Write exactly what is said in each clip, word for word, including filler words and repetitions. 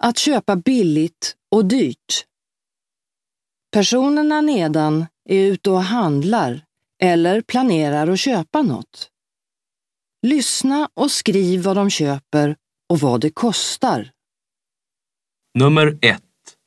Att köpa billigt och dyrt. Personerna nedan är ute och handlar eller planerar att köpa något. Lyssna och skriv vad de köper och vad det kostar. Nummer ett.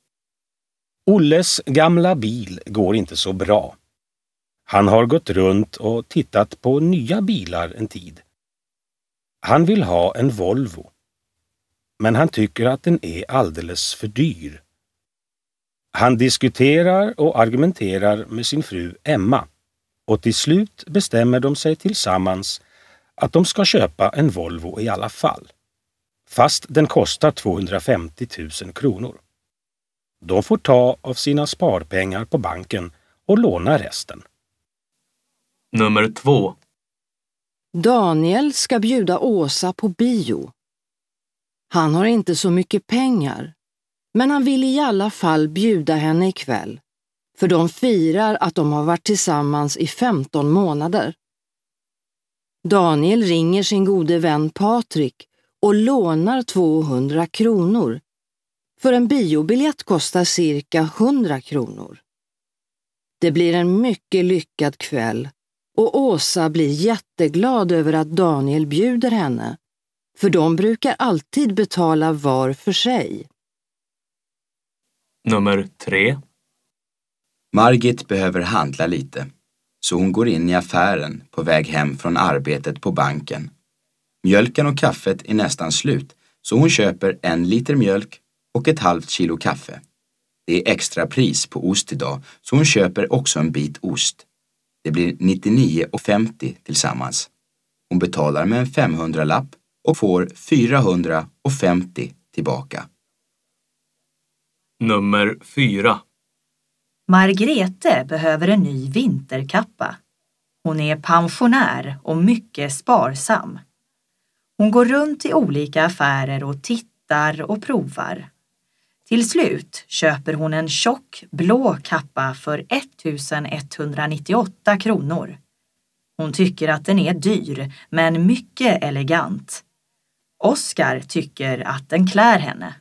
Olles gamla bil går inte så bra. Han har gått runt och tittat på nya bilar en tid. Han vill ha en Volvo. Men han tycker att den är alldeles för dyr. Han diskuterar och argumenterar med sin fru Emma. Och till slut bestämmer de sig tillsammans att de ska köpa en Volvo i alla fall. Fast den kostar tvåhundrafemtio tusen kronor. De får ta av sina sparpengar på banken och låna resten. Nummer två. Daniel ska bjuda Åsa på bio. Han har inte så mycket pengar, men han vill i alla fall bjuda henne ikväll. För de firar att de har varit tillsammans i femton månader. Daniel ringer sin gode vän Patrik och lånar tvåhundra kronor. För en biobiljett kostar cirka hundra kronor. Det blir en mycket lyckad kväll och Åsa blir jätteglad över att Daniel bjuder henne. För de brukar alltid betala var för sig. Nummer tre. Margit behöver handla lite, så hon går in i affären på väg hem från arbetet på banken. Mjölken och kaffet är nästan slut, så hon köper en liter mjölk och ett halvt kilo kaffe. Det är extra pris på ost idag, så hon köper också en bit ost. Det blir nittionio kronor femtio tillsammans. Hon betalar med en femhundralapp och får fyrahundrafemtio tillbaka. Nummer fyra. Margrete behöver en ny vinterkappa. Hon är pensionär och mycket sparsam. Hon går runt i olika affärer och tittar och provar. Till slut köper hon en tjock blå kappa för ettusenetthundranittioåtta kronor. Hon tycker att den är dyr men mycket elegant. Oskar tycker att den klär henne.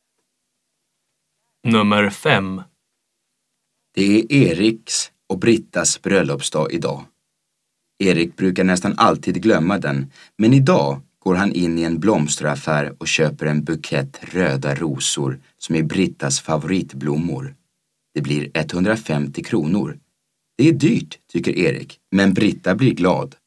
Nummer fem. Det är Eriks och Brittas bröllopsdag idag. Erik brukar nästan alltid glömma den, men idag går han in i en blomsteraffär och köper en bukett röda rosor som är Brittas favoritblommor. Det blir etthundrafemtio kronor. Det är dyrt, tycker Erik, men Britta blir glad.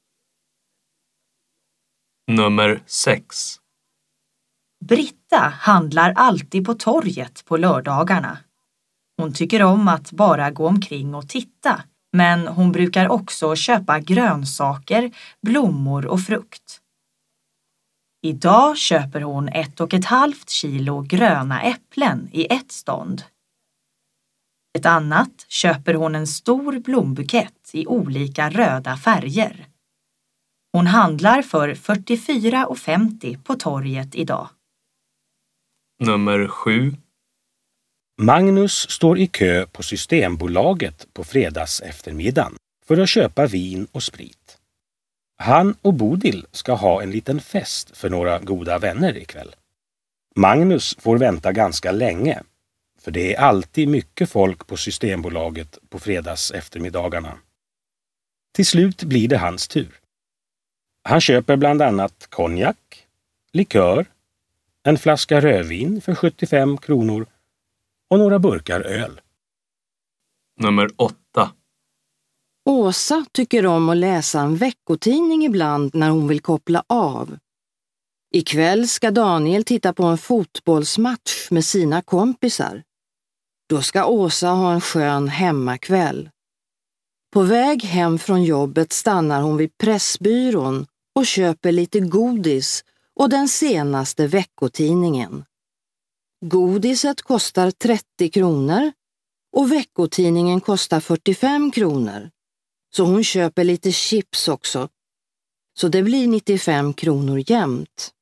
Nummer sex. Britta handlar alltid på torget på lördagarna. Hon tycker om att bara gå omkring och titta, men hon brukar också köpa grönsaker, blommor och frukt. Idag köper hon ett och ett halvt kilo gröna äpplen i ett stånd. Ett annat köper hon en stor blombukett i olika röda färger. Hon handlar för fyrtiofyra kronor femtio på torget idag. Nummer sju. Magnus står i kö på Systembolaget på fredags eftermiddagen för att köpa vin och sprit. Han och Bodil ska ha en liten fest för några goda vänner ikväll. Magnus får vänta ganska länge, för det är alltid mycket folk på Systembolaget på fredags eftermiddagarna. Till slut blir det hans tur. Han köper bland annat konjak, likör, en flaska rödvin för sjuttiofem kronor och några burkar öl. Nummer åtta. Åsa tycker om att läsa en veckotidning ibland när hon vill koppla av. Ikväll ska Daniel titta på en fotbollsmatch med sina kompisar. Då ska Åsa ha en skön hemmakväll. På väg hem från jobbet stannar hon vid Pressbyrån och köper lite godis och den senaste veckotidningen. Godiset kostar trettio kronor och veckotidningen kostar fyrtiofem kronor. Så hon köper lite chips också. Så det blir nittiofem kronor jämnt.